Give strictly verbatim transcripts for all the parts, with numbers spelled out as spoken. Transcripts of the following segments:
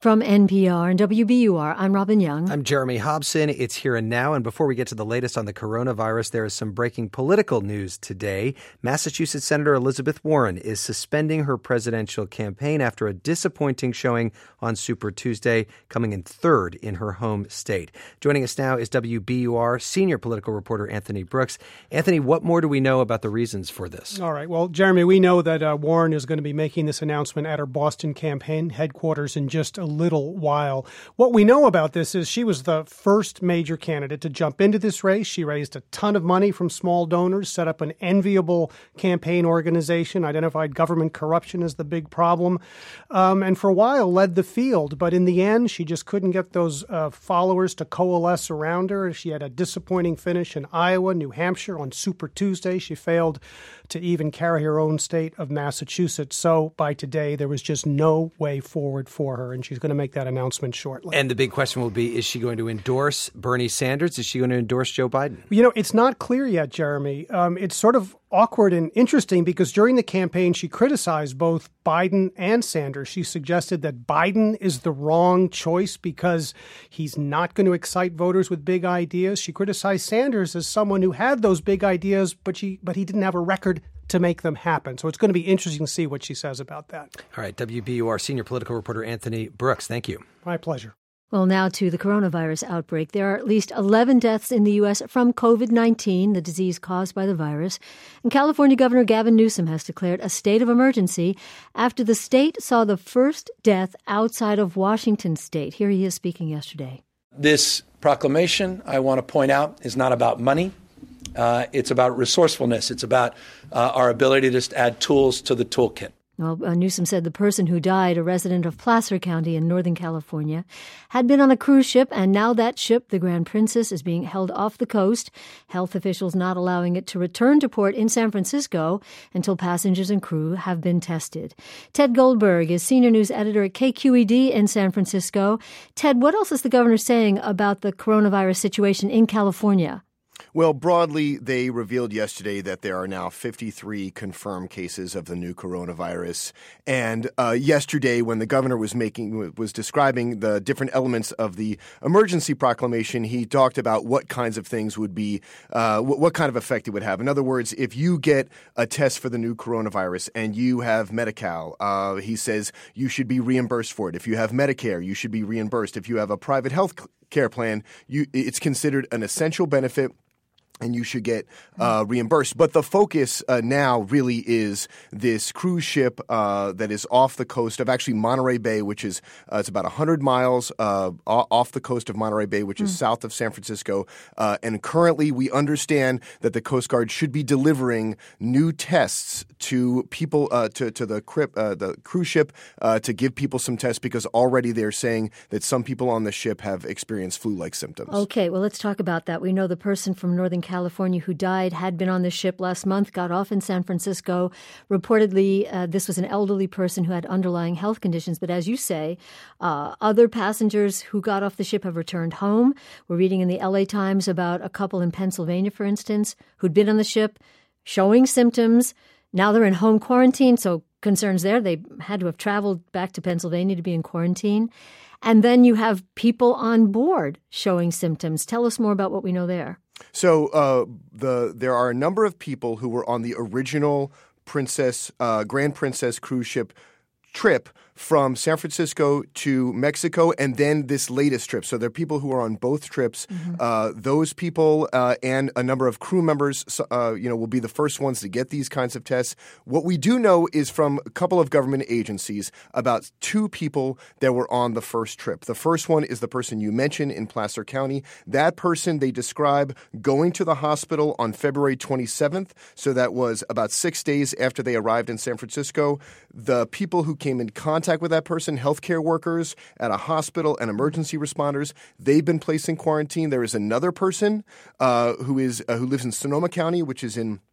From N P R and W B U R, I'm Robin Young. I'm Jeremy Hobson. It's Here and Now. And before we get to the latest on the coronavirus, there is some breaking political news today. Massachusetts Senator Elizabeth Warren is suspending her presidential campaign after a disappointing showing on Super Tuesday, coming in third in her home state. Joining us now is W B U R senior political reporter Anthony Brooks. Anthony, what more do we know about the reasons for this? All right. Well, Jeremy, we know that uh, Warren is going to be making this announcement at her Boston campaign headquarters in just a little while. What we know about this is she was the first major candidate to jump into this race. She raised a ton of money from small donors, set up an enviable campaign organization, identified government corruption as the big problem, um, and for a while led the field. But in the end, she just couldn't get those uh, followers to coalesce around her. She had a disappointing finish in Iowa, New Hampshire on Super Tuesday. She failed to even carry her own state of Massachusetts. So by today, there was just no way forward for her, and she's going to make that announcement shortly. And the big question will be, is she going to endorse Bernie Sanders? Is she going to endorse Joe Biden? You know, it's not clear yet, Jeremy. Um, it's sort of awkward and interesting because during the campaign, she criticized both Biden and Sanders. She suggested that Biden is the wrong choice because he's not going to excite voters with big ideas. She criticized Sanders as someone who had those big ideas, but she but he didn't have a record to make them happen. So it's going to be interesting to see what she says about that. All right. W B U R senior political reporter Anthony Brooks. Thank you. My pleasure. Well, now to the coronavirus outbreak. There are at least eleven deaths in the U S from covid nineteen, the disease caused by the virus. And California Governor Gavin Newsom has declared a state of emergency after the state saw the first death outside of Washington state. Here he is speaking yesterday. This proclamation, I want to point out, is not about money. Uh, it's about resourcefulness. It's about uh, our ability to just add tools to the toolkit. Well, uh, Newsom said the person who died, a resident of Placer County in Northern California, had been on a cruise ship, and now that ship, the Grand Princess, is being held off the coast. Health officials not allowing it to return to port in San Francisco until passengers and crew have been tested. Ted Goldberg is senior news editor at K Q E D in San Francisco. Ted, what else is the governor saying about the coronavirus situation in California? Well, broadly, they revealed yesterday that there are now fifty-three confirmed cases of the new coronavirus. And uh, yesterday, when the governor was making was describing the different elements of the emergency proclamation, he talked about what kinds of things would be, uh, what, what kind of effect it would have. In other words, if you get a test for the new coronavirus and you have Medi-Cal, uh, he says you should be reimbursed for it. If you have Medicare, you should be reimbursed. If you have a private health care plan, you, it's considered an essential benefit, and you should get uh, reimbursed. But the focus uh, now really is this cruise ship uh, that is off the coast of actually Monterey Bay, which is uh, it's about one hundred miles uh, off the coast of Monterey Bay, which is mm. south of San Francisco. Uh, and currently we understand that the Coast Guard should be delivering new tests to people, uh, to, to the, crip, uh, the cruise ship uh, to give people some tests because already they're saying that some people on the ship have experienced flu-like symptoms. Okay, well, let's talk about that. We know the person from Northern California who died had been on the ship last month, got off in San Francisco. Reportedly, uh, this was an elderly person who had underlying health conditions. But as you say, uh, other passengers who got off the ship have returned home. We're reading in the L A Times about a couple in Pennsylvania, for instance, who'd been on the ship showing symptoms. Now they're in home quarantine, so concerns there. They had to have traveled back to Pennsylvania to be in quarantine. And then you have people on board showing symptoms. Tell us more about what we know there. So uh, the there are a number of people who were on the original Princess uh, Grand Princess cruise ship trip from San Francisco to Mexico, and then this latest trip. So there are people who are on both trips. Mm-hmm. Uh, those people uh, and a number of crew members, uh, you know, will be the first ones to get these kinds of tests. What we do know is from a couple of government agencies about two people that were on the first trip. The first one is the person you mentioned in Placer County. That person they describe going to the hospital on February twenty-seventh. So that was about six days after they arrived in San Francisco. The people who came in contact with that person, healthcare workers at a hospital and emergency responders, they've been placed in quarantine. There is another person uh, who is uh, who lives in Sonoma County, which is in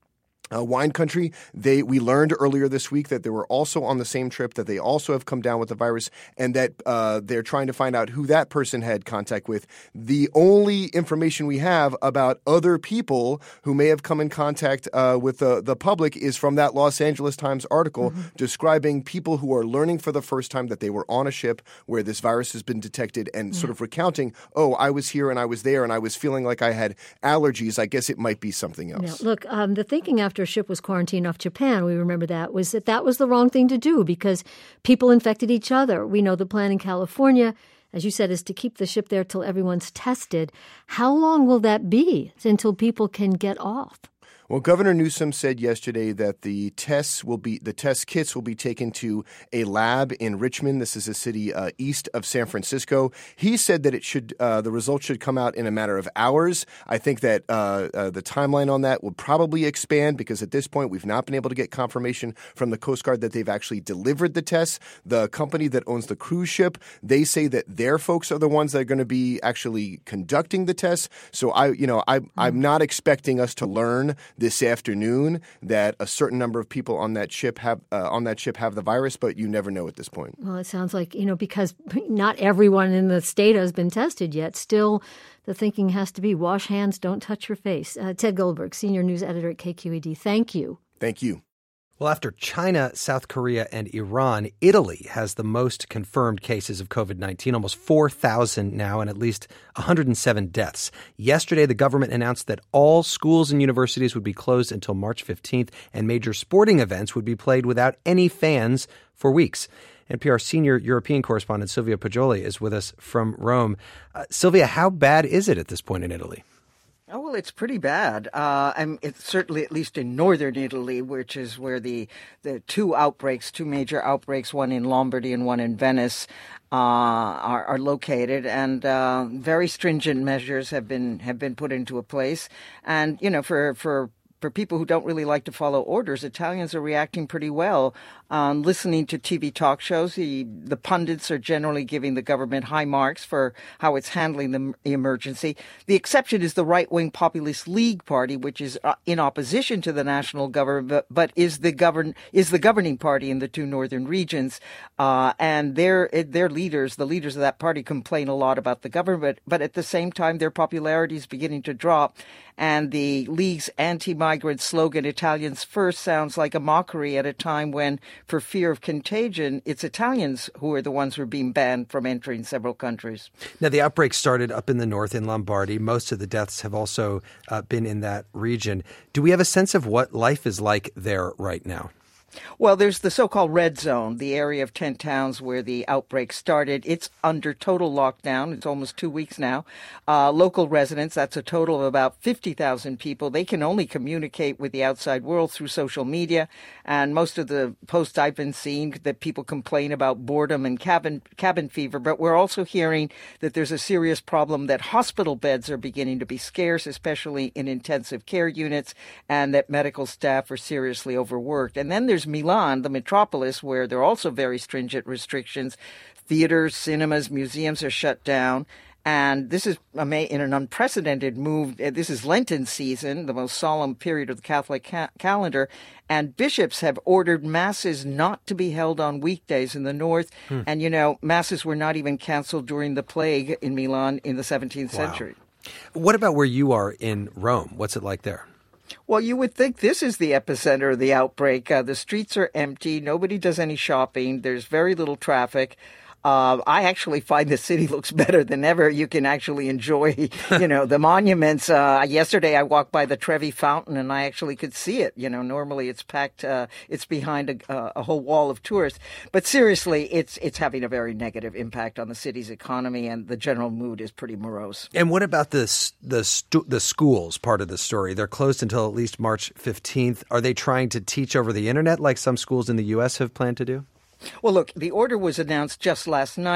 Uh, wine country, they we learned earlier this week that they were also on the same trip, that they also have come down with the virus, and that uh, they're trying to find out who that person had contact with. The only information we have about other people who may have come in contact uh, with the, the public is from that Los Angeles Times article mm-hmm. describing people who are learning for the first time that they were on a ship where this virus has been detected and yeah. sort of recounting, oh, I was here and I was there and I was feeling like I had allergies. I guess it might be something else. Now, look, um, the thinking after a ship was quarantined off Japan, we remember that, was that that was the wrong thing to do because people infected each other. We know the plan in California, as you said, is to keep the ship there till everyone's tested. How long will that be until people can get off? Well, Governor Newsom said yesterday that the tests will be the test kits will be taken to a lab in Richmond. This is a city uh, east of San Francisco. He said that it should uh, the results should come out in a matter of hours. I think that uh, uh, the timeline on that will probably expand because at this point we've not been able to get confirmation from the Coast Guard that they've actually delivered the tests. The company that owns the cruise ship, they say that their folks are the ones that are going to be actually conducting the tests. So I, you know, I, I'm not expecting us to learn this afternoon that a certain number of people on that ship have uh, on that ship have the virus, but you never know at this point. Well, it sounds like, you know, because not everyone in the state has been tested yet. Still, the thinking has to be wash hands, don't touch your face. Uh, Ted Goldberg, senior news editor at K Q E D. Thank you. Thank you. Well, after China, South Korea, and Iran, Italy has the most confirmed cases of COVID nineteen, almost four thousand now, and at least one hundred seven deaths. Yesterday, the government announced that all schools and universities would be closed until March fifteenth, and major sporting events would be played without any fans for weeks. N P R senior European correspondent Silvia Poggioli is with us from Rome. Uh, Silvia, how bad is it at this point in Italy? Oh, well, it's pretty bad. Uh, I'm, it's certainly, at least in northern Italy, which is where the, the two outbreaks, two major outbreaks, one in Lombardy and one in Venice, uh, are, are located. And uh, very stringent measures have been have been put into a place. And, you know, for for For people who don't really like to follow orders, Italians are reacting pretty well. Um, listening to T V talk shows, the, the pundits are generally giving the government high marks for how it's handling the emergency. The exception is the right-wing Populist League Party, which is uh, in opposition to the national government, but, but is the govern is the governing party in the two northern regions. Uh, and their their leaders, the leaders of that party, complain a lot about the government, but at the same time, their popularity is beginning to drop. And the League's anti-migrant slogan, Italians First, sounds like a mockery at a time when, for fear of contagion, it's Italians who are the ones who are being banned from entering several countries. Now, the outbreak started up in the north in Lombardy. Most of the deaths have also uh, been in that region. Do we have a sense of what life is like there right now? Well, there's the so-called red zone, the area of ten towns where the outbreak started. It's under total lockdown. It's almost two weeks now. Uh, local residents, that's a total of about fifty thousand people. They can only communicate with the outside world through social media. And most of the posts I've been seeing that people complain about boredom and cabin cabin fever. But we're also hearing that there's a serious problem that hospital beds are beginning to be scarce, especially in intensive care units, and that medical staff are seriously overworked. And then there's Milan, the metropolis, where there are also very stringent restrictions. Theaters, cinemas, museums are shut down. And this is in an unprecedented move. This is Lenten season, the most solemn period of the Catholic ca- calendar. And bishops have ordered masses not to be held on weekdays in the north. Hmm. And, you know, masses were not even canceled during the plague in Milan in the seventeenth Wow. century. What about where you are in Rome? What's it like there? Well, you would think this is the epicenter of the outbreak. Uh, the streets are empty. Nobody does any shopping. There's very little traffic. Uh, I actually find the city looks better than ever. You can actually enjoy, you know, the monuments. Uh, yesterday, I walked by the Trevi Fountain, and I actually could see it. You know, normally it's packed. Uh, it's behind a, a whole wall of tourists. But seriously, it's it's having a very negative impact on the city's economy, and the general mood is pretty morose. And what about the the stu- the schools part of the story? They're closed until at least March fifteenth. Are they trying to teach over the internet like some schools in the U S have planned to do? Well, look, the order was announced just last night.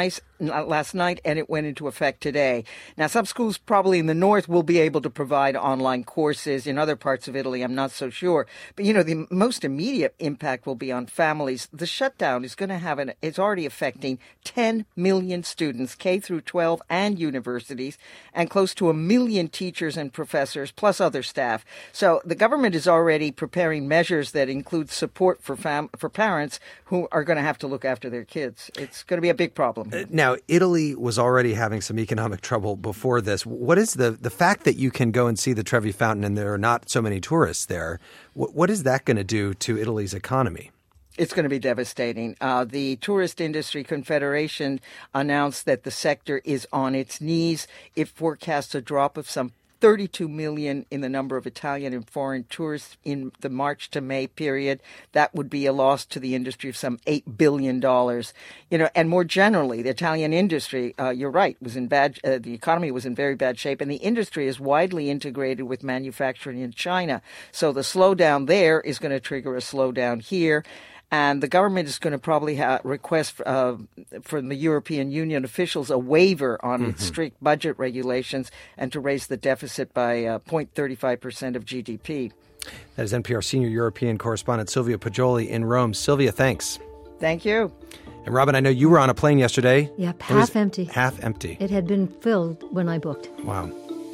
last night, and it went into effect today. Now, some schools probably in the north will be able to provide online courses. In other parts of Italy, I'm not so sure. But, you know, the most immediate impact will be on families. The shutdown is going to have an, it's already affecting ten million students, K through twelve and universities, and close to a million teachers and professors, plus other staff. So the government is already preparing measures that include support for fam- for parents who are going to have to look after their kids. It's going to be a big problem. Uh, now, Italy was already having some economic trouble before this. What is the, the fact that you can go and see the Trevi Fountain and there are not so many tourists there, what, what is that going to do to Italy's economy? It's going to be devastating. Uh, the Tourist Industry Confederation announced that the sector is on its knees. It forecasts a drop of some thirty-two million in the number of Italian and foreign tourists in the March to May period. That would be a loss to the industry of some eight billion dollars. You know, and more generally, the Italian industry, uh, you're right, was in bad, uh, the economy was in very bad shape, and the industry is widely integrated with manufacturing in China. So the slowdown there is going to trigger a slowdown here. And the government is going to probably ha- request uh, from the European Union officials a waiver on mm-hmm. its strict budget regulations and to raise the deficit by uh, zero point three five percent of G D P. That is N P R senior European correspondent Sylvia Poggioli in Rome. Sylvia, thanks. Thank you. And Robin, I know you were on a plane yesterday. Yep, half empty. Half empty. It had been filled when I booked. Wow.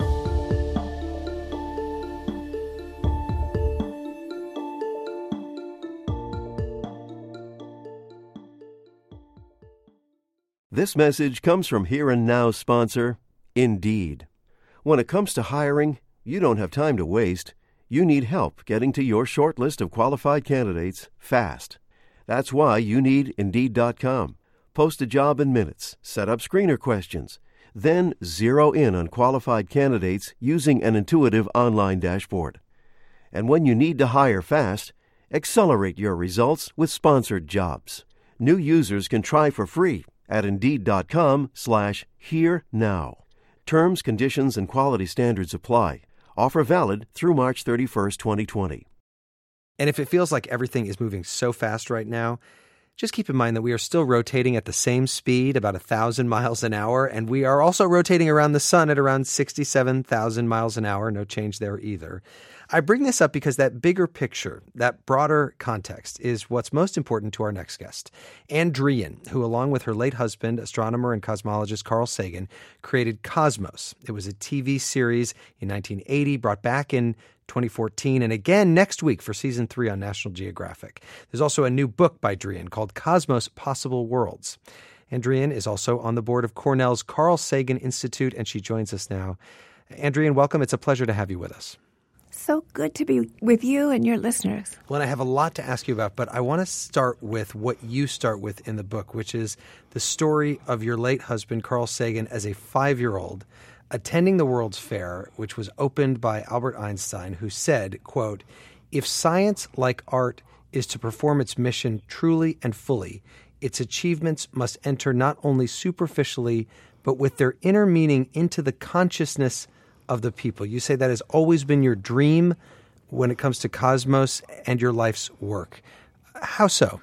This message comes from Here and Now sponsor, Indeed. When it comes to hiring, you don't have time to waste. You need help getting to your short list of qualified candidates fast. That's why you need Indeed dot com. Post a job in minutes, set up screener questions, then zero in on qualified candidates using an intuitive online dashboard. And when you need to hire fast, accelerate your results with sponsored jobs. New users can try for free at Indeed.com slash Here Now. Terms, conditions, and quality standards apply. Offer valid through March thirty-first, twenty twenty. And if it feels like everything is moving so fast right now, just keep in mind that we are still rotating at the same speed, about one thousand miles an hour, and we are also rotating around the sun at around sixty-seven thousand miles an hour. No change there either. I bring this up because that bigger picture, that broader context, is what's most important to our next guest. Ann Druyan, who along with her late husband, astronomer and cosmologist Carl Sagan, created Cosmos. It was a T V series in nineteen eighty, brought back in twenty fourteen, and again next week for season three on National Geographic. There's also a new book by Druyan called Cosmos: Possible Worlds. Ann Druyan is also on the board of Cornell's Carl Sagan Institute, and she joins us now. Ann Druyan, welcome. It's a pleasure to have you with us. So good to be with you and your listeners. Well, and I have a lot to ask you about, but I want to start with what you start with in the book, which is the story of your late husband, Carl Sagan, as a five-year-old attending the World's Fair, which was opened by Albert Einstein, who said, quote, "If science, like art, is to perform its mission truly and fully, its achievements must enter not only superficially, but with their inner meaning into the consciousness of the people." You say that has always been your dream when it comes to Cosmos and your life's work. How so?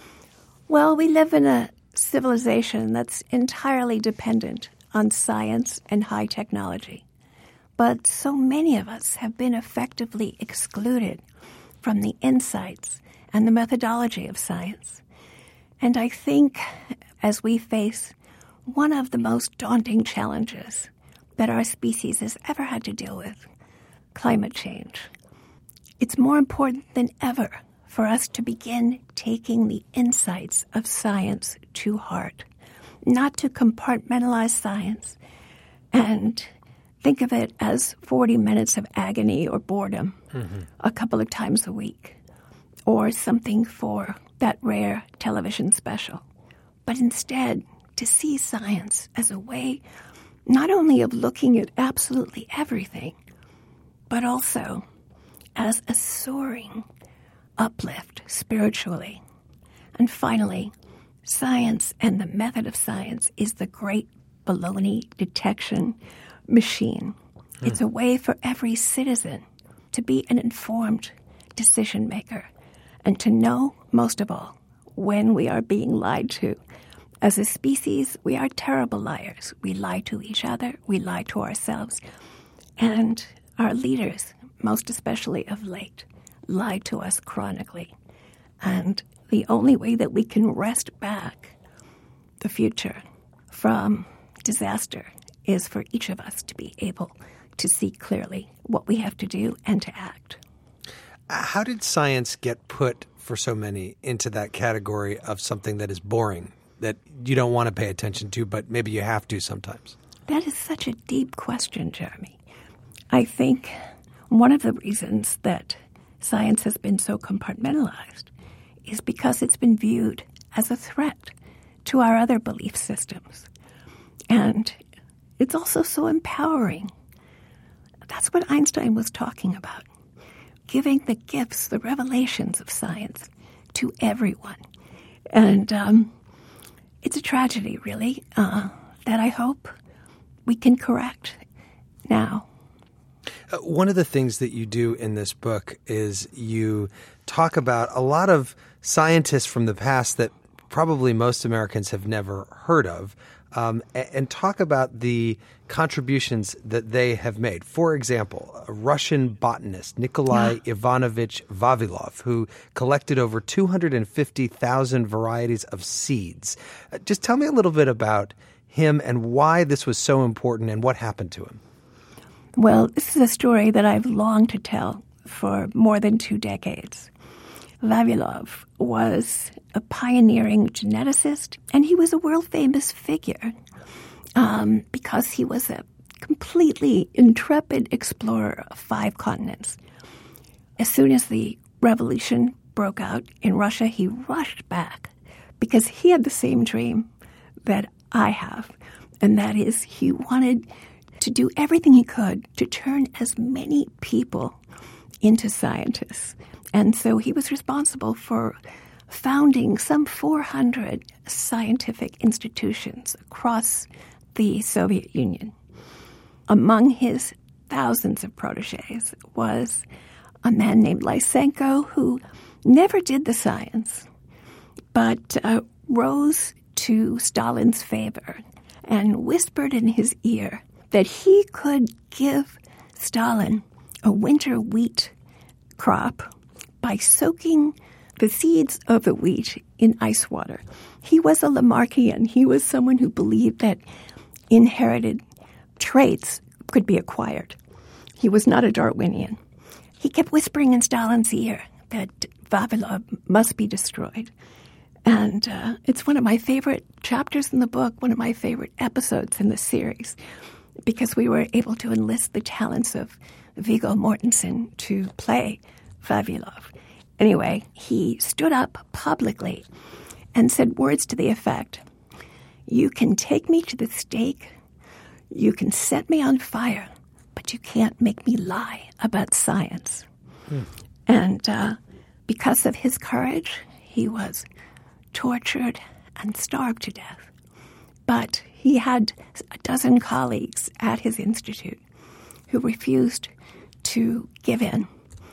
Well, we live in a civilization that's entirely dependent on science and high technology. But so many of us have been effectively excluded from the insights and the methodology of science. And I think as we face one of the most daunting challenges that our species has ever had to deal with, climate change, it's more important than ever for us to begin taking the insights of science to heart, not to compartmentalize science and think of it as forty minutes of agony or boredom mm-hmm. a couple of times a week, or something for that rare television special, but instead to see science as a way not only of looking at absolutely everything, but also as a soaring uplift spiritually. And finally, science and the method of science is the great baloney detection machine. Hmm. It's a way for every citizen to be an informed decision maker and to know, most of all, when we are being lied to As a species, we are terrible liars. We lie to each other. We lie to ourselves. And our leaders, most especially of late, lie to us chronically. And the only way that we can wrest back the future from disaster is for each of us to be able to see clearly what we have to do and to act. How did science get put, for so many, into that category of something that is boring, that you don't want to pay attention to, but maybe you have to sometimes? That is such a deep question, Jeremy. I think one of the reasons that science has been so compartmentalized is because it's been viewed as a threat to our other belief systems. And it's also so empowering. That's what Einstein was talking about, giving the gifts, the revelations of science to everyone. And um, it's a tragedy, really, uh, that I hope we can correct now. Uh, one of the things that you do in this book is you talk about a lot of scientists from the past that probably most Americans have never heard of, um, and, and talk about the contributions that they have made. For example, a Russian botanist, Nikolai yeah. Ivanovich Vavilov, who collected over two hundred fifty thousand varieties of seeds. Uh, just tell me a little bit about him and why this was so important and what happened to him. Well, this is a story that I've longed to tell for more than two decades. Vavilov was a pioneering geneticist, and he was a world-famous figure um, because he was a completely intrepid explorer of five continents. As soon as the revolution broke out in Russia, he rushed back because he had the same dream that I have, and that is he wanted to do everything he could to turn as many people into scientists. And so he was responsible for founding some four hundred scientific institutions across the Soviet Union. Among his thousands of protégés was a man named Lysenko, who never did the science, but uh, rose to Stalin's favor and whispered in his ear that he could give Stalin a winter wheat crop by soaking the seeds of the wheat in ice water. He was a Lamarckian. He was someone who believed that inherited traits could be acquired. He was not a Darwinian. He kept whispering in Stalin's ear that Vavilov must be destroyed. And uh, it's one of my favorite chapters in the book, one of my favorite episodes in the series, because we were able to enlist the talents of Viggo Mortensen to play Vavilov. Anyway, he stood up publicly and said words to the effect, "You can take me to the stake, you can set me on fire, but you can't make me lie about science." Hmm. And uh, because of his courage, he was tortured and starved to death. But he had a dozen colleagues at his institute who refused to give in.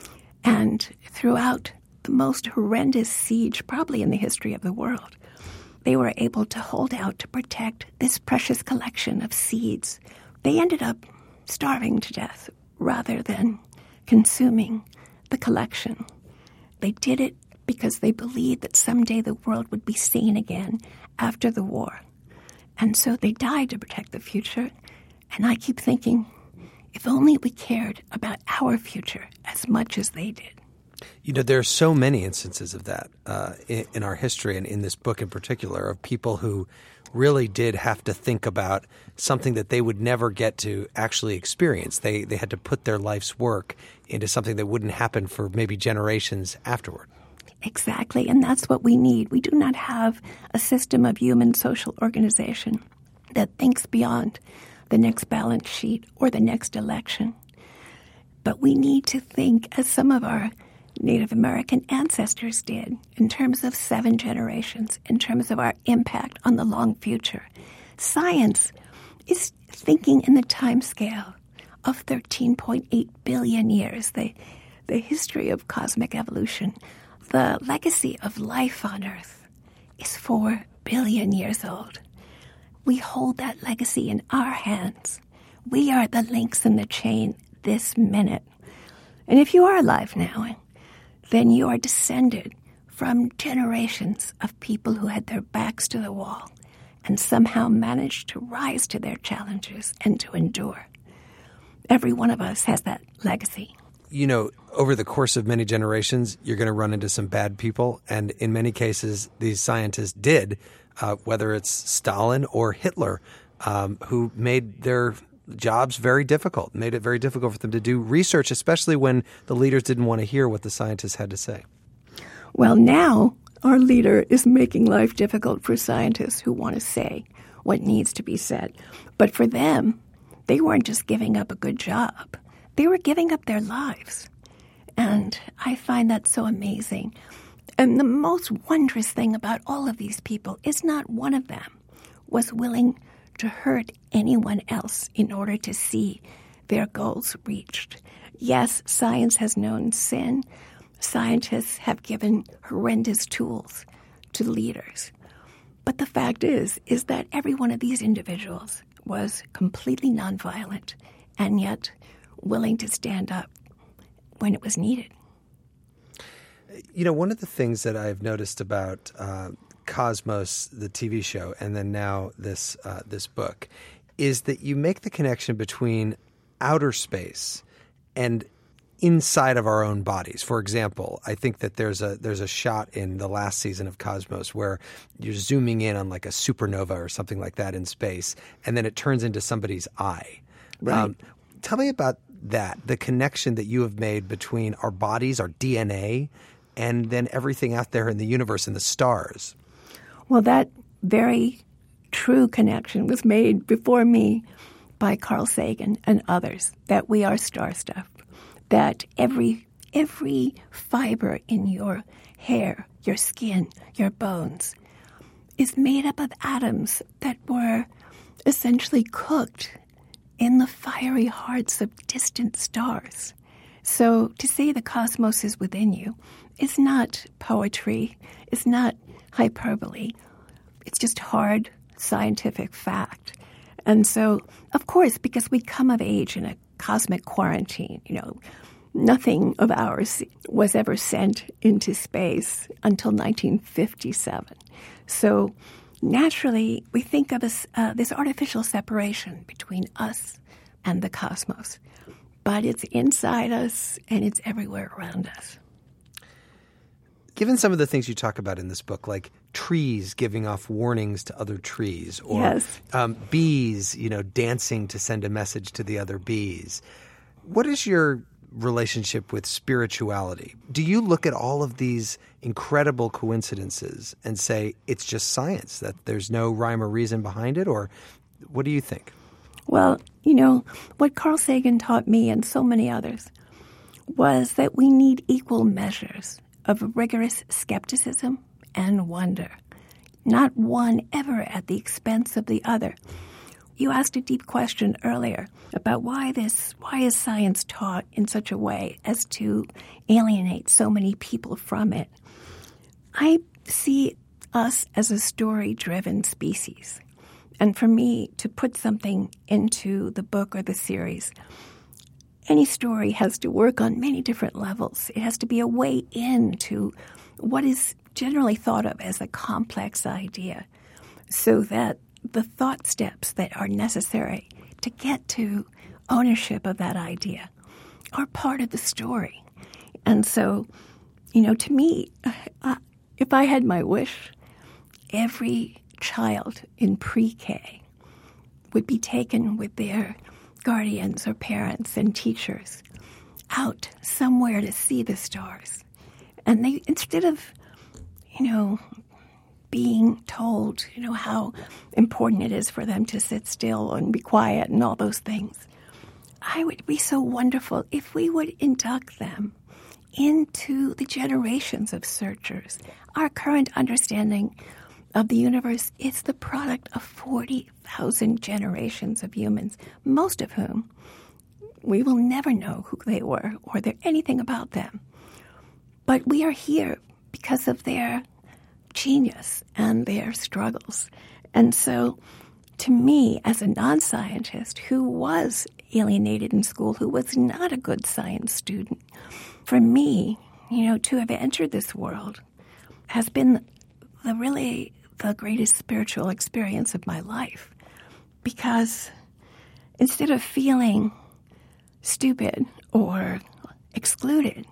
And throughout the most horrendous siege, probably in the history of the world, they were able to hold out to protect this precious collection of seeds. They ended up starving to death rather than consuming the collection. They did it because they believed that someday the world would be sane again after the war. And so they died to protect the future. And I keep thinking, if only we cared about our future as much as they did. You know, there are so many instances of that uh, in, in our history, and in this book in particular, of people who really did have to think about something that they would never get to actually experience. They they had to put their life's work into something that wouldn't happen for maybe generations afterward. Exactly, and that's what we need. We do not have a system of human social organization that thinks beyond the next balance sheet or the next election. But we need to think, as some of our Native American ancestors did, in terms of seven generations, in terms of our impact on the long future. Science is thinking in the time scale of thirteen point eight billion years, the, the history of cosmic evolution. The legacy of life on Earth is four billion years old. We hold that legacy in our hands. We are the links in the chain this minute. And if you are alive now, then you are descended from generations of people who had their backs to the wall and somehow managed to rise to their challenges and to endure. Every one of us has that legacy. You know, over the course of many generations, you're going to run into some bad people. And in many cases, these scientists did, uh, whether it's Stalin or Hitler, um, who made their jobs very difficult, made it very difficult for them to do research, especially when the leaders didn't want to hear what the scientists had to say. Well, now our leader is making life difficult for scientists who want to say what needs to be said. But for them, they weren't just giving up a good job. They were giving up their lives. And I find that so amazing. And the most wondrous thing about all of these people is not one of them was willing to hurt anyone else in order to see their goals reached. Yes, science has known sin. Scientists have given horrendous tools to leaders. But the fact is, is that every one of these individuals was completely nonviolent and yet willing to stand up when it was needed. You know, one of the things that I've noticed about uh, Cosmos, the T V show, and then now this uh, this book, is that you make the connection between outer space and inside of our own bodies. For example, I think that there's a there's a shot in the last season of Cosmos where you're zooming in on like a supernova or something like that in space, and then it turns into somebody's eye. Right. Um, tell me about that, the connection that you have made between our bodies, our D N A, and then everything out there in the universe and the stars. Well, that very true connection was made before me by Carl Sagan and others, that we are star stuff, that every every fiber in your hair, your skin, your bones is made up of atoms that were essentially cooked in the fiery hearts of distant stars. So to say the cosmos is within you is not poetry, it's not hyperbole. It's just hard scientific fact. And so, of course, because we come of age in a cosmic quarantine, you know, nothing of ours was ever sent into space until nineteen fifty-seven. So naturally, we think of this, uh, this artificial separation between us and the cosmos. But it's inside us and it's everywhere around us. Given some of the things you talk about in this book, like trees giving off warnings to other trees, or yes. um, bees, you know, dancing to send a message to the other bees, what is your relationship with spirituality? Do you look at all of these incredible coincidences and say it's just science, that there's no rhyme or reason behind it, or what do you think? Well, you know, what Carl Sagan taught me and so many others was that we need equal measures of rigorous skepticism and wonder, not one ever at the expense of the other. You asked a deep question earlier about why this, why is science taught in such a way as to alienate so many people from it? I see us as a story-driven species. And for me, to put something into the book or the series, any story has to work on many different levels. It has to be a way into what is generally thought of as a complex idea, so that the thought steps that are necessary to get to ownership of that idea are part of the story. And so, you know, to me, uh, if I had my wish, every child in pre-K would be taken with their guardians or parents and teachers out somewhere to see the stars. And they, instead of, you know, being told, you know, how important it is for them to sit still and be quiet and all those things, I would be so wonderful if we would induct them into the generations of searchers. Our current understanding of the universe is the product of forty thousand generations of humans, most of whom we will never know who they were or there anything about them. But we are here because of their genius and their struggles. And so, to me, as a non-scientist who was alienated in school, who was not a good science student, for me, you know, to have entered this world has been the really the greatest spiritual experience of my life. Because instead of feeling stupid or excluded,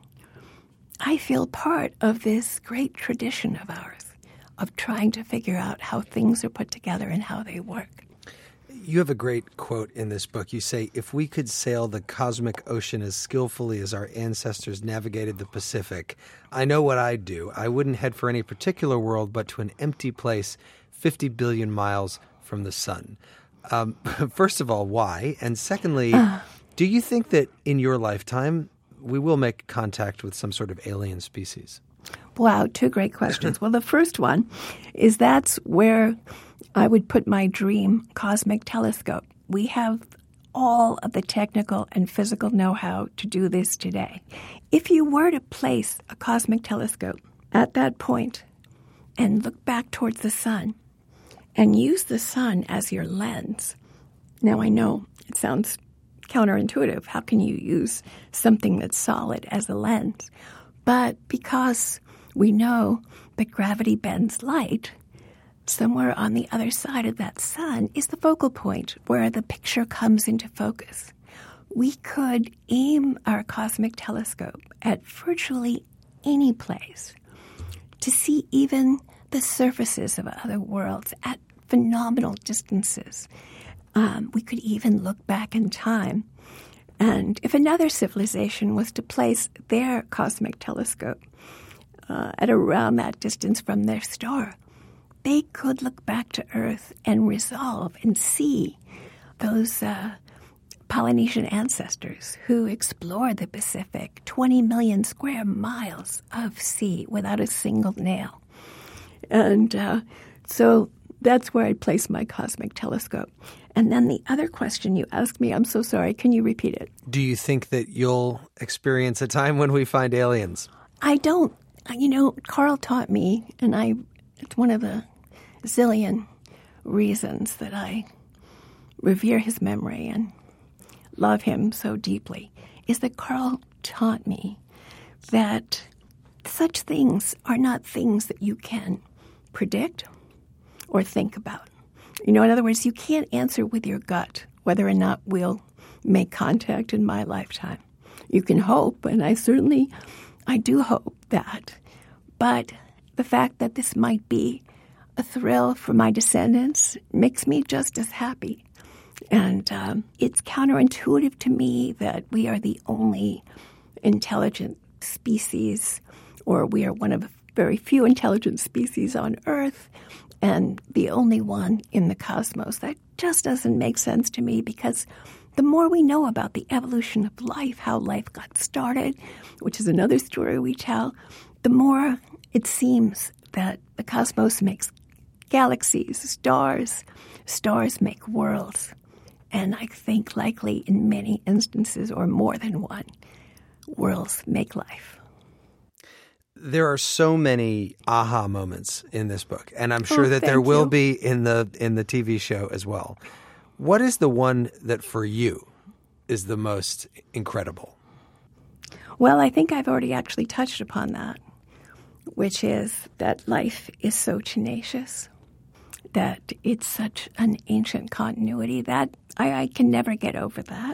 I feel part of this great tradition of ours of trying to figure out how things are put together and how they work. You have a great quote in this book. You say, if we could sail the cosmic ocean as skillfully as our ancestors navigated the Pacific, I know what I'd do. I wouldn't head for any particular world, but to an empty place fifty billion miles from the sun. Um, first of all, why? And secondly, uh. do you think that in your lifetime we will make contact with some sort of alien species? Wow, two great questions. Well, the first one is that's where I would put my dream cosmic telescope. We have all of the technical and physical know-how to do this today. If you were to place a cosmic telescope at that point and look back towards the sun and use the sun as your lens, now I know it sounds counterintuitive. How can you use something that's solid as a lens? But because we know that gravity bends light, somewhere on the other side of that sun is the focal point where the picture comes into focus. We could aim our cosmic telescope at virtually any place to see even the surfaces of other worlds at phenomenal distances. Um, we could even look back in time. And if another civilization was to place their cosmic telescope uh, at around that distance from their star, they could look back to Earth and resolve and see those uh, Polynesian ancestors who explored the Pacific, twenty million square miles of sea without a single nail. And uh, so that's where I'd place my cosmic telescope. And then the other question you asked me, I'm so sorry, can you repeat it? Do you think that you'll experience a time when we find aliens? I don't. You know, Carl taught me, and I it's one of the zillion reasons that I revere his memory and love him so deeply, is that Carl taught me that such things are not things that you can predict or think about. You know, in other words, you can't answer with your gut whether or not we'll make contact in my lifetime. You can hope, and I certainly, I do hope that. But the fact that this might be a thrill for my descendants makes me just as happy. And um, it's counterintuitive to me that we are the only intelligent species, or we are one of very few intelligent species on Earth, and the only one in the cosmos. That just doesn't make sense to me, because the more we know about the evolution of life, how life got started, which is another story we tell, the more it seems that the cosmos makes galaxies, stars, stars make worlds. And I think likely in many instances, or more than one, worlds make life. There are so many aha moments in this book, and I'm sure oh, that there will you. be in the in the T V show as well. What is the one that for you is the most incredible? Well, I think I've already actually touched upon that, which is that life is so tenacious, that it's such an ancient continuity that I, I can never get over that.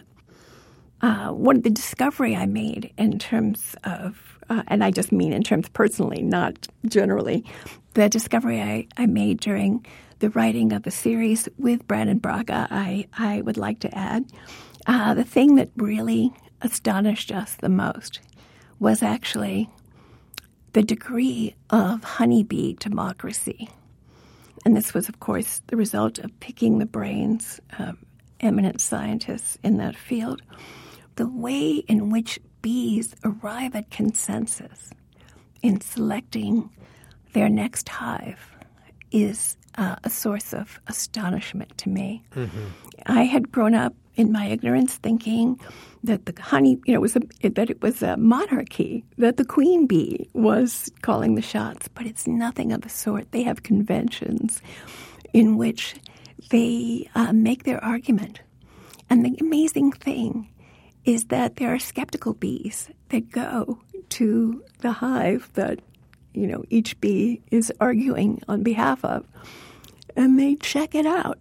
Uh, one of the discovery I made in terms of, uh, and I just mean in terms personally, not generally, the discovery I, I made during the writing of the series with Brannon Braga, I, I would like to add, uh, the thing that really astonished us the most was actually the degree of honeybee democracy. And this was, of course, the result of picking the brains of eminent scientists in that field. The way in which bees arrive at consensus in selecting their next hive is uh, a source of astonishment to me. Mm-hmm. I had grown up in my ignorance thinking that the honey, you know, was a, that it was a monarchy, that the queen bee was calling the shots, but it's nothing of the sort. They have conventions in which they uh, make their argument. And the amazing thing is that there are skeptical bees that go to the hive that, you know, each bee is arguing on behalf of, and they check it out.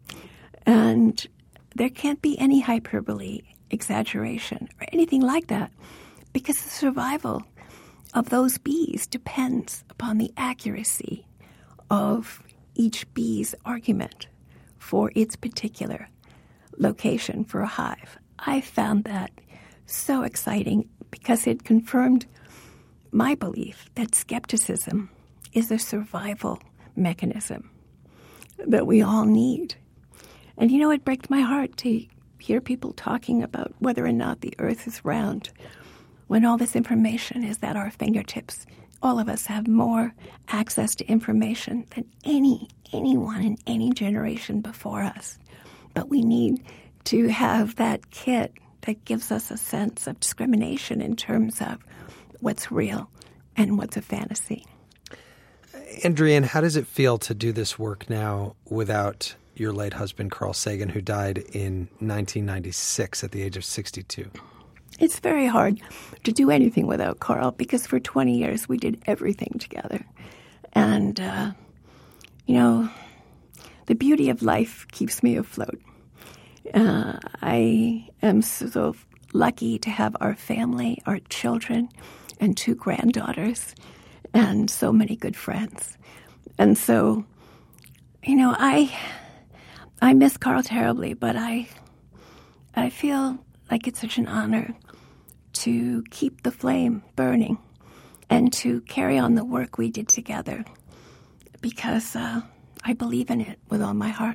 And there can't be any hyperbole, exaggeration, or anything like that, because the survival of those bees depends upon the accuracy of each bee's argument for its particular location for a hive. I found that so exciting because it confirmed my belief that skepticism is a survival mechanism that we all need. And you know, it breaks my heart to hear people talking about whether or not the earth is round when all this information is at our fingertips. All of us have more access to information than any anyone in any generation before us. But we need to have that kit that gives us a sense of discrimination in terms of what's real and what's a fantasy. Andrian, how does it feel to do this work now without your late husband, Carl Sagan, who died in nineteen ninety-six at the age of sixty-two? It's very hard to do anything without Carl because for twenty years we did everything together. And, uh, you know, the beauty of life keeps me afloat. Uh, I am so lucky to have our family, our children, and two granddaughters, and so many good friends. And so, you know, I I miss Carl terribly, but I I feel like it's such an honor to keep the flame burning and to carry on the work we did together because uh, I believe in it with all my heart.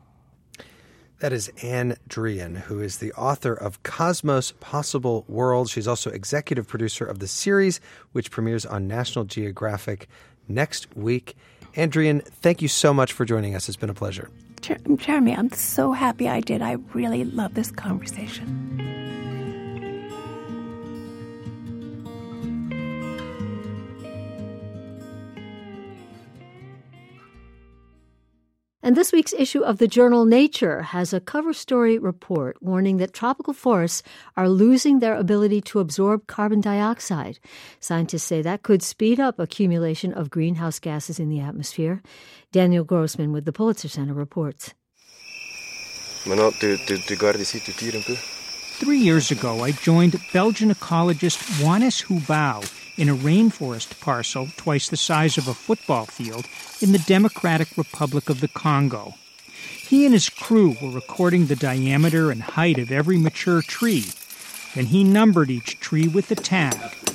That is Ann Druyan, who is the author of Cosmos Possible Worlds. She's also executive producer of the series, which premieres on National Geographic next week. Ann Druyan, thank you so much for joining us. It's been a pleasure. Jeremy, I'm so happy I did. I really love this conversation. And this week's issue of the journal Nature has a cover story report warning that tropical forests are losing their ability to absorb carbon dioxide. Scientists say that could speed up accumulation of greenhouse gases in the atmosphere. Daniel Grossman with the Pulitzer Center reports. Three years ago, I joined Belgian ecologist Wannes Hubau in a rainforest parcel twice the size of a football field in the Democratic Republic of the Congo. He and his crew were recording the diameter and height of every mature tree. Then he numbered each tree with a tag.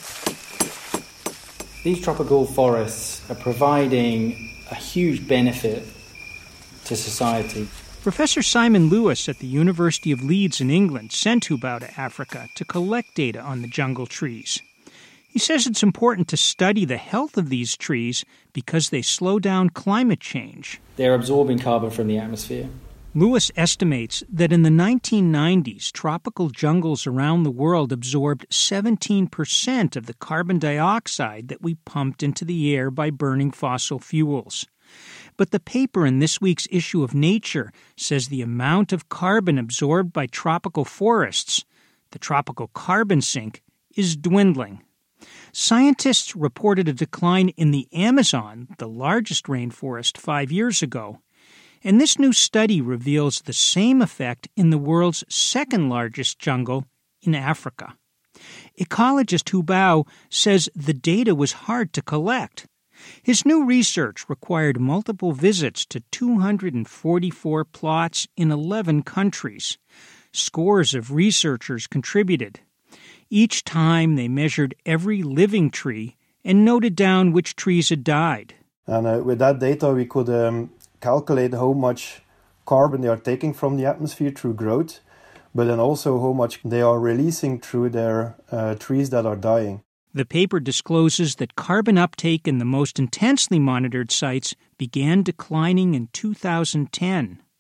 These tropical forests are providing a huge benefit to society. Professor Simon Lewis at the University of Leeds in England sent Hubau to Africa to collect data on the jungle trees. He says it's important to study the health of these trees because they slow down climate change. They're absorbing carbon from the atmosphere. Lewis estimates that in the nineteen nineties, tropical jungles around the world absorbed seventeen percent of the carbon dioxide that we pumped into the air by burning fossil fuels. But the paper in this week's issue of Nature says the amount of carbon absorbed by tropical forests, the tropical carbon sink, is dwindling. Scientists reported a decline in the Amazon, the largest rainforest, five years ago. And this new study reveals the same effect in the world's second-largest jungle in Africa. Ecologist Hubau says the data was hard to collect. His new research required multiple visits to two hundred forty-four plots in eleven countries. Scores of researchers contributed. Each time they measured every living tree and noted down which trees had died. And uh, with that data we could um, calculate how much carbon they are taking from the atmosphere through growth, but then also how much they are releasing through their uh, trees that are dying. The paper discloses that carbon uptake in the most intensely monitored sites began declining in two thousand ten.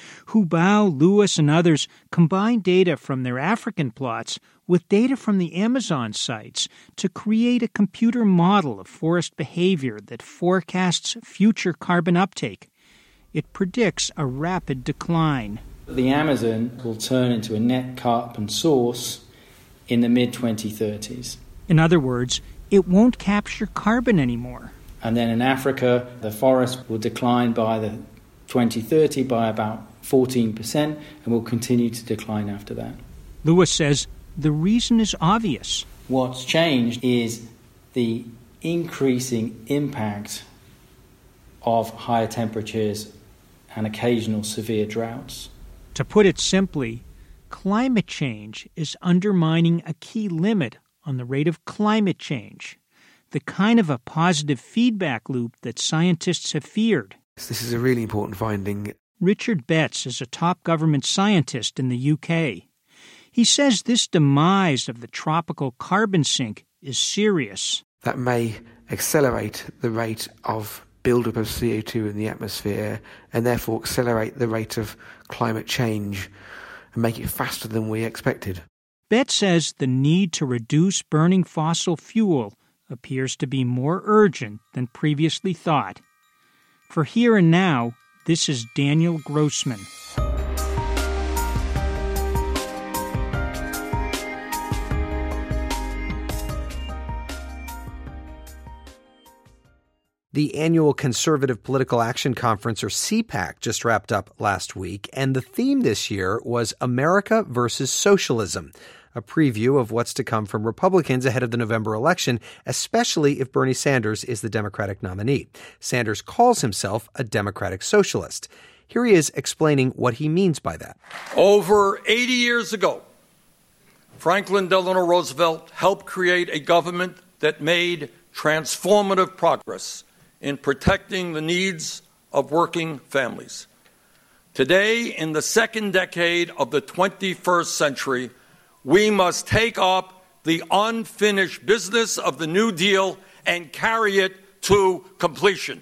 Hubao, Lewis, and others combined data from their African plots with data from the Amazon sites to create a computer model of forest behavior that forecasts future carbon uptake. It predicts a rapid decline. The Amazon will turn into a net carbon source in the mid twenty thirties. In other words, it won't capture carbon anymore. And then in Africa, the forest will decline by the twenty thirty by about fourteen percent and will continue to decline after that. Lewis says the reason is obvious. What's changed is the increasing impact of higher temperatures and occasional severe droughts. To put it simply, climate change is undermining a key limit on the rate of climate change, the kind of a positive feedback loop that scientists have feared. This is a really important finding. Richard Betts is a top government scientist in the U K. He says this demise of the tropical carbon sink is serious. That may accelerate the rate of buildup of C O two in the atmosphere and therefore accelerate the rate of climate change and make it faster than we expected. Betts says the need to reduce burning fossil fuel appears to be more urgent than previously thought. For Here and Now, this is Daniel Grossman. The annual Conservative Political Action Conference, or C PAC, just wrapped up last week, and the theme this year was America versus Socialism, a preview of what's to come from Republicans ahead of the November election, especially if Bernie Sanders is the Democratic nominee. Sanders calls himself a democratic socialist. Here he is explaining what he means by that. Over eighty years ago, Franklin Delano Roosevelt helped create a government that made transformative progress in protecting the needs of working families. Today, in the second decade of the twenty-first century, we must take up the unfinished business of the New Deal and carry it to completion.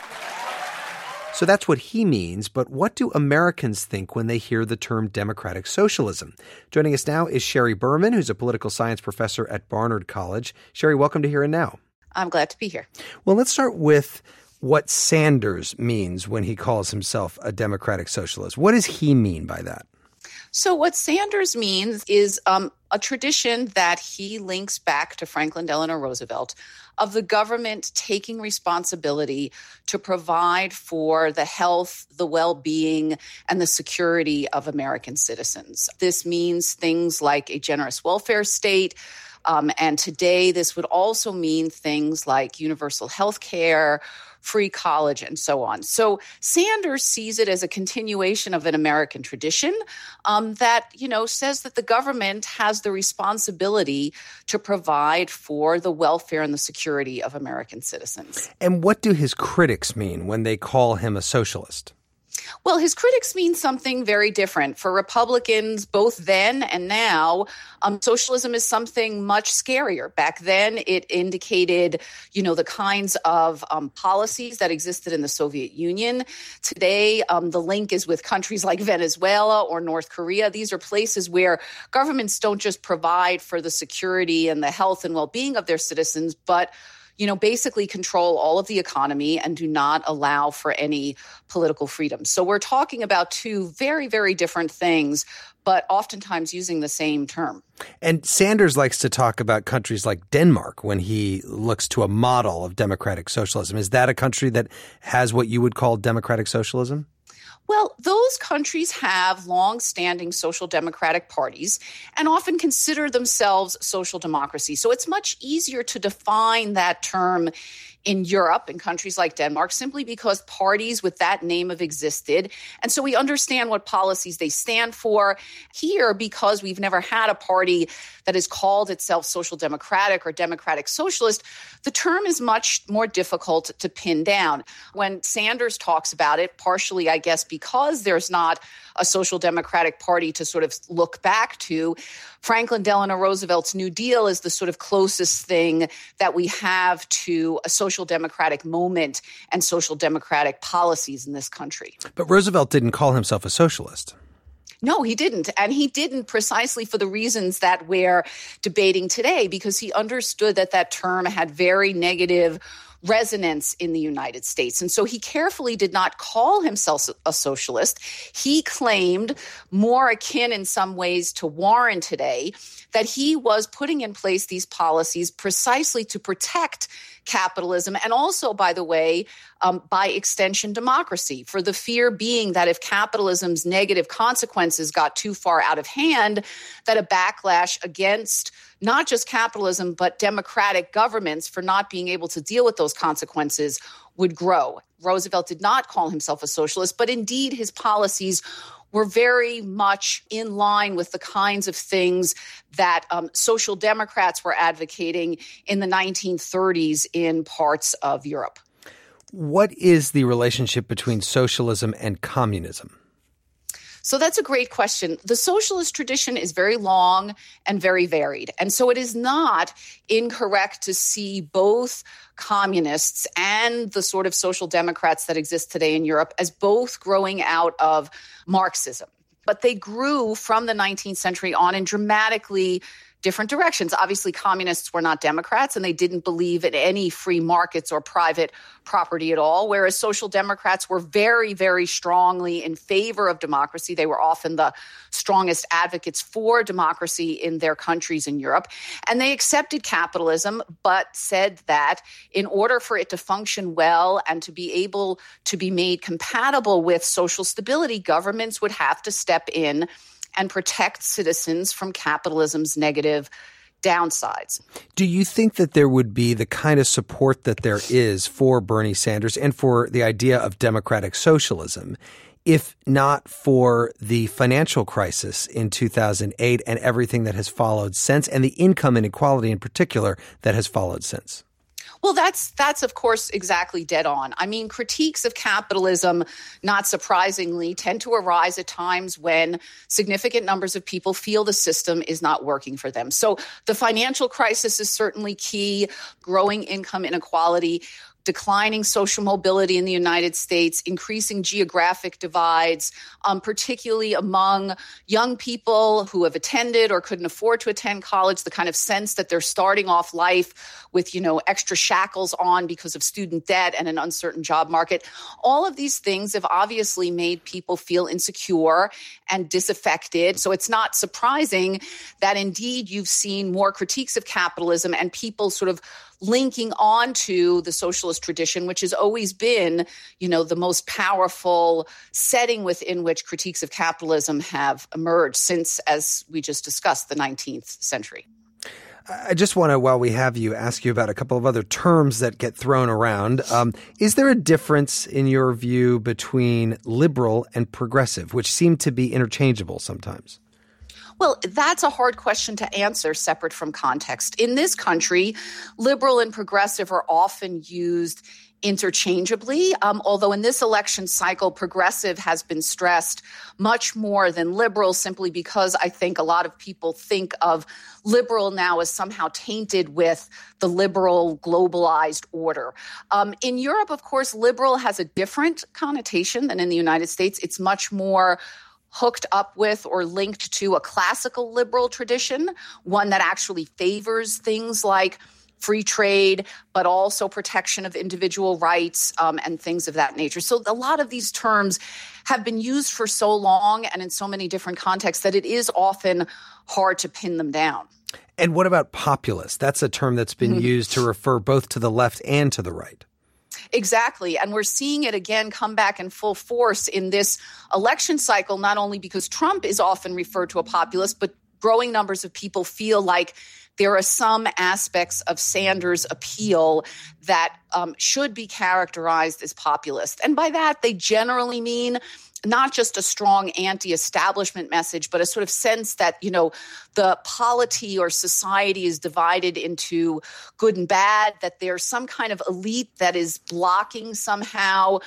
So that's what he means, but what do Americans think when they hear the term democratic socialism? Joining us now is Sherry Berman, who's a political science professor at Barnard College. Sherry, welcome to Here and Now. I'm glad to be here. Well, let's start with what Sanders means when he calls himself a democratic socialist. What does he mean by that? So what Sanders means is um, a tradition that he links back to Franklin Delano Roosevelt of the government taking responsibility to provide for the health, the well-being, and the security of American citizens. This means things like a generous welfare state, Um, and today, this would also mean things like universal health care, free college, and so on. So Sanders sees it as a continuation of an American tradition um, that, you know, says that the government has the responsibility to provide for the welfare and the security of American citizens. And what do his critics mean when they call him a socialist? Well, his critics mean something very different. For Republicans, both then and now, um, socialism is something much scarier. Back then, it indicated, you know, the kinds of um, policies that existed in the Soviet Union. Today, um, the link is with countries like Venezuela or North Korea. These are places where governments don't just provide for the security and the health and well-being of their citizens, but you know, basically control all of the economy and do not allow for any political freedom. So we're talking about two very, very different things, but oftentimes using the same term. And Sanders likes to talk about countries like Denmark when he looks to a model of democratic socialism. Is that a country that has what you would call democratic socialism? Well, those countries have long-standing social democratic parties and often consider themselves social democracy. So it's much easier to define that term in Europe, in countries like Denmark, simply because parties with that name have existed. And so we understand what policies they stand for. Here, because we've never had a party that has called itself social democratic or democratic socialist, the term is much more difficult to pin down. When Sanders talks about it, partially, I guess, because there's not a social democratic party to sort of look back to. Franklin Delano Roosevelt's New Deal is the sort of closest thing that we have to a social democratic moment and social democratic policies in this country. But Roosevelt didn't call himself a socialist. No, he didn't. And he didn't precisely for the reasons that we're debating today, because he understood that that term had very negative resonance in the United States. And so he carefully did not call himself a socialist. He claimed, more akin in some ways to Warren today, that he was putting in place these policies precisely to protect capitalism and also, by the way, um, by extension, democracy, for the fear being that if capitalism's negative consequences got too far out of hand, that a backlash against not just capitalism, but democratic governments for not being able to deal with those consequences would grow. Roosevelt did not call himself a socialist, but indeed his policies were very much in line with the kinds of things that um, social democrats were advocating in the nineteen thirties in parts of Europe. What is the relationship between socialism and communism? So that's a great question. The socialist tradition is very long and very varied. And so it is not incorrect to see both communists and the sort of social democrats that exist today in Europe as both growing out of Marxism. But they grew from the nineteenth century on in dramatically different directions. Obviously, communists were not Democrats, and they didn't believe in any free markets or private property at all, whereas social democrats were very, very strongly in favor of democracy. They were often the strongest advocates for democracy in their countries in Europe. And they accepted capitalism, but said that in order for it to function well and to be able to be made compatible with social stability, governments would have to step in and protect citizens from capitalism's negative downsides. Do you think that there would be the kind of support that there is for Bernie Sanders and for the idea of democratic socialism if not for the financial crisis in two thousand eight and everything that has followed since, and the income inequality in particular that has followed since? Well, that's, that's of course, exactly dead on. I mean, critiques of capitalism, not surprisingly, tend to arise at times when significant numbers of people feel the system is not working for them. So the financial crisis is certainly key, growing income inequality, declining social mobility in the United States, increasing geographic divides, um, particularly among young people who have attended or couldn't afford to attend college, the kind of sense that they're starting off life with, you know, extra shackles on because of student debt and an uncertain job market. All of these things have obviously made people feel insecure and disaffected. So it's not surprising that indeed you've seen more critiques of capitalism and people sort of linking on to the socialist tradition, which has always been, you know, the most powerful setting within which critiques of capitalism have emerged since, as we just discussed, the nineteenth century. I just want to, while we have you, ask you about a couple of other terms that get thrown around. Um, is there a difference, in your view, between liberal and progressive, which seem to be interchangeable sometimes? Well, that's a hard question to answer separate from context. In this country, liberal and progressive are often used interchangeably, um, although in this election cycle, progressive has been stressed much more than liberal, simply because I think a lot of people think of liberal now as somehow tainted with the liberal globalized order. Um, in Europe, of course, liberal has a different connotation than in the United States. It's much more hooked up with or linked to a classical liberal tradition, one that actually favors things like free trade, but also protection of individual rights um, and things of that nature. So a lot of these terms have been used for so long and in so many different contexts that it is often hard to pin them down. And what about populist? That's a term that's been used to refer both to the left and to the right. Exactly. And we're seeing it again come back in full force in this election cycle, not only because Trump is often referred to a populist, but growing numbers of people feel like there are some aspects of Sanders' appeal that um, should be characterized as populist. And by that, they generally mean not just a strong anti-establishment message, but a sort of sense that, you know, the polity or society is divided into good and bad, that there's some kind of elite that is blocking somehow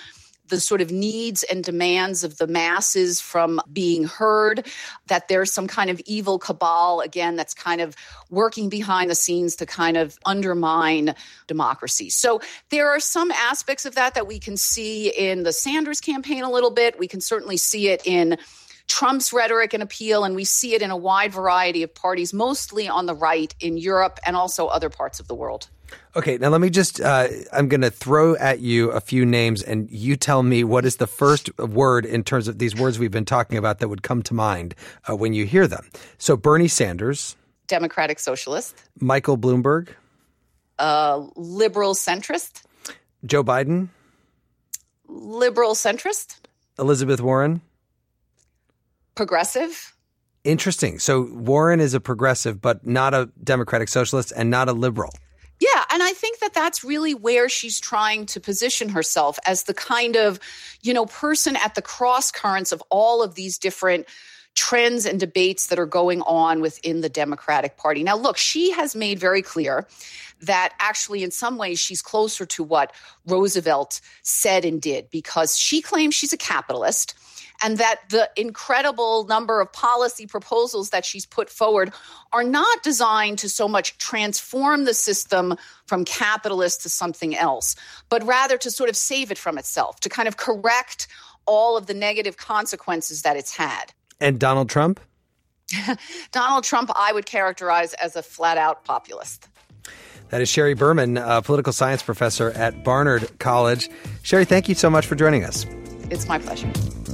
the sort of needs and demands of the masses from being heard, that there's some kind of evil cabal, again, that's kind of working behind the scenes to kind of undermine democracy. So there are some aspects of that that we can see in the Sanders campaign a little bit. We can certainly see it in Trump's rhetoric and appeal, and we see it in a wide variety of parties, mostly on the right in Europe and also other parts of the world. Okay, now let me just, uh, I'm going to throw at you a few names and you tell me what is the first word in terms of these words we've been talking about that would come to mind uh, when you hear them. So Bernie Sanders. Democratic Socialist. Michael Bloomberg. Uh, liberal centrist. Joe Biden. Liberal centrist. Elizabeth Warren. Progressive. Interesting. So Warren is a progressive, but not a Democratic Socialist and not a liberal. Yeah, and I think that that's really where she's trying to position herself as the kind of, you know, person at the cross currents of all of these different trends and debates that are going on within the Democratic Party. Now, look, she has made very clear that actually in some ways she's closer to what Roosevelt said and did, because she claims she's a capitalist, and that the incredible number of policy proposals that she's put forward are not designed to so much transform the system from capitalist to something else, but rather to sort of save it from itself, to kind of correct all of the negative consequences that it's had. And Donald Trump? Donald Trump, I would characterize as a flat-out populist. That is Sherry Berman, a political science professor at Barnard College. Sherry, thank you so much for joining us. It's my pleasure.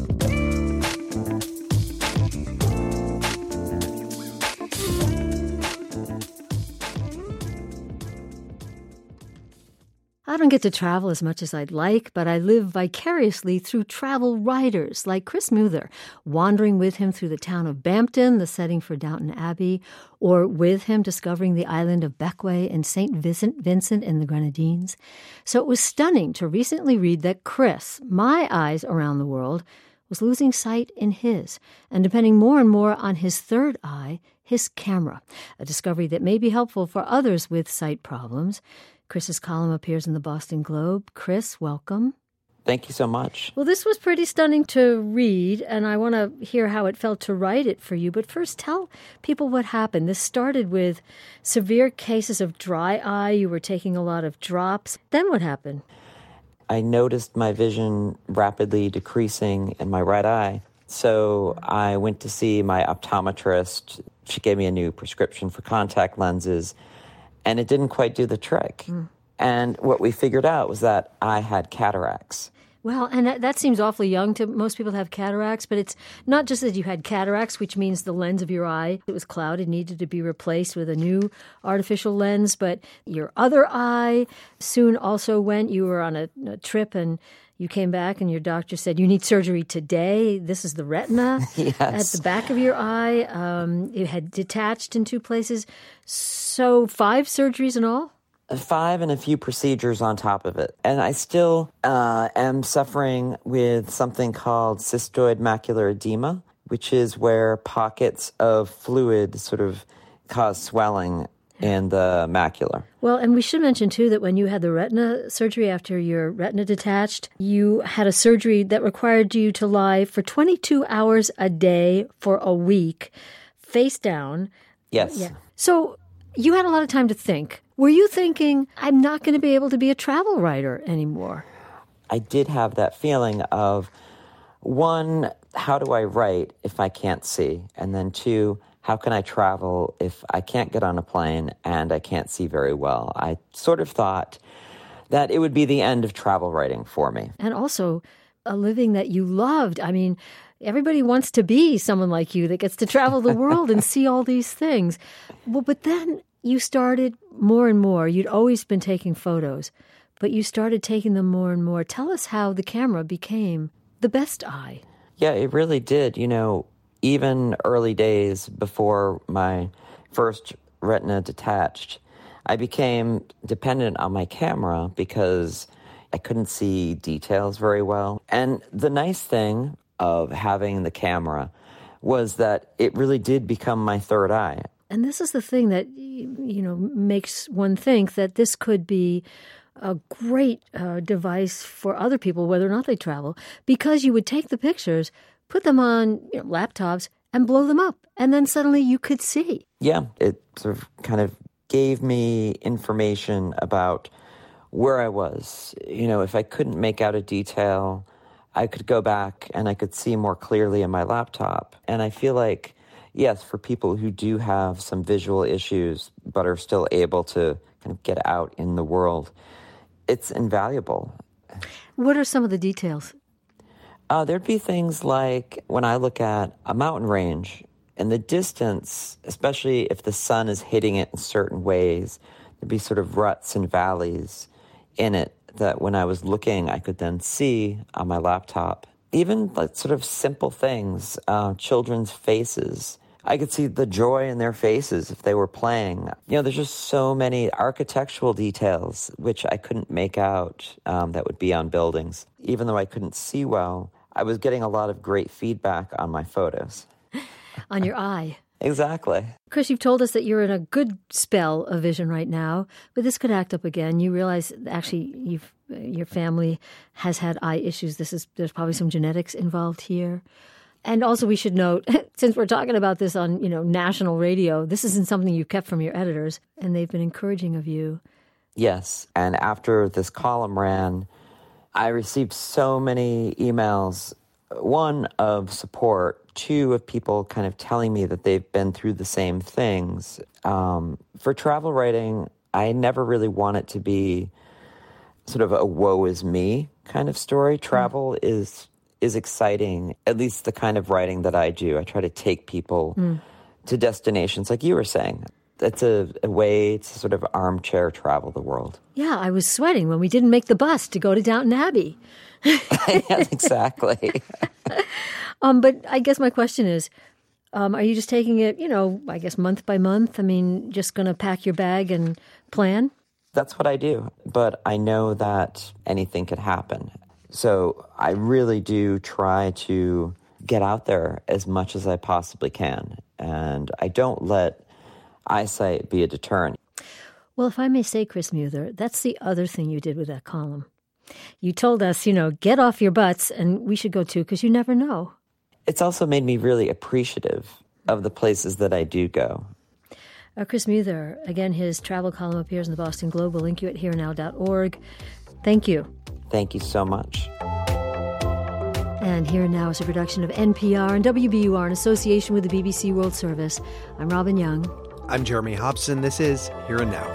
I don't get to travel as much as I'd like, but I live vicariously through travel writers like Chris Muther, wandering with him through the town of Bampton, the setting for Downton Abbey, or with him discovering the island of Bequia and Saint Vincent, Vincent in the Grenadines. So it was stunning to recently read that Chris, my eyes around the world, was losing sight in his, and depending more and more on his third eye, his camera, a discovery that may be helpful for others with sight problems. Chris's column appears in the Boston Globe. Chris, welcome. Thank you so much. Well, this was pretty stunning to read, and I want to hear how it felt to write it for you. But first, tell people what happened. This started with severe cases of dry eye. You were taking a lot of drops. Then what happened? I noticed my vision rapidly decreasing in my right eye. So I went to see my optometrist. She gave me a new prescription for contact lenses, and it didn't quite do the trick. Mm. And what we figured out was that I had cataracts. Well, and that, that seems awfully young to most people to have cataracts, but it's not just that you had cataracts, which means the lens of your eye, it was clouded, needed to be replaced with a new artificial lens, but your other eye soon also went. You were on a, a trip and you came back and your doctor said, you need surgery today. This is the retina yes. at the back of your eye. Um, it had detached in two places. So five surgeries in all? Five and a few procedures on top of it. And I still uh, am suffering with something called cystoid macular edema, which is where pockets of fluid sort of cause swelling in the macula. Well, and we should mention, too, that when you had the retina surgery after your retina detached, you had a surgery that required you to lie for twenty-two hours a day for a week, face down. Yes. Yeah. So you had a lot of time to think. Were you thinking, I'm not going to be able to be a travel writer anymore? I did have that feeling of, one, how do I write if I can't see? And then two, how can I travel if I can't get on a plane and I can't see very well? I sort of thought that it would be the end of travel writing for me. And also a living that you loved. I mean, everybody wants to be someone like you that gets to travel the world and see all these things. Well, but then you started more and more. You'd always been taking photos, but you started taking them more and more. Tell us how the camera became the best eye. Yeah, it really did. You know, even early days before my first retina detached, I became dependent on my camera because I couldn't see details very well. And the nice thing of having the camera was that it really did become my third eye. And this is the thing that, you know, makes one think that this could be a great uh, device for other people, whether or not they travel, because you would take the pictures, put them on you know, laptops, and blow them up. And then suddenly you could see. Yeah, it sort of kind of gave me information about where I was. You know, if I couldn't make out a detail, I could go back and I could see more clearly in my laptop. And I feel like, yes, for people who do have some visual issues but are still able to kind of get out in the world, it's invaluable. What are some of the details? Uh, there'd be things like when I look at a mountain range, in the distance, especially if the sun is hitting it in certain ways, there'd be sort of ruts and valleys in it that when I was looking, I could then see on my laptop. Even like sort of simple things, uh, children's faces. I could see the joy in their faces if they were playing. You know, there's just so many architectural details which I couldn't make out um, that would be on buildings. Even though I couldn't see well, I was getting a lot of great feedback on my photos. On your eye. Exactly. Chris, you've told us that you're in a good spell of vision right now, but this could act up again. You realize actually you've your family has had eye issues. This is there's probably some genetics involved here. And also we should note, since we're talking about this on, you know, national radio, this isn't something you kept from your editors, and they've been encouraging of you. Yes. And after this column ran, I received so many emails, one of support, two of people kind of telling me that they've been through the same things. Um, for travel writing, I never really want it to be sort of a woe is me kind of story. Travel mm. is is exciting, at least the kind of writing that I do. I try to take people mm. to destinations like you were saying. It's a, a way to sort of armchair travel the world. Yeah, I was sweating when we didn't make the bus to go to Downton Abbey. Yes, exactly. um, but I guess my question is, um, are you just taking it, you know, I guess month by month? I mean, just going to pack your bag and plan? That's what I do. But I know that anything could happen. So I really do try to get out there as much as I possibly can. And I don't let eyesight be a deterrent. Well, if I may say, Chris Muther, that's the other thing you did with that column. You told us, you know, get off your butts, and we should go too, because you never know. It's also made me really appreciative of the places that I do go. Uh, Chris Muther, again, his travel column appears in the Boston Globe. We'll link you at here now dot org. Thank you. Thank you so much. And Here and Now is a production of N P R and W B U R in association with the B B C World Service. I'm Robin Young. I'm Jeremy Hobson. This is Here and Now.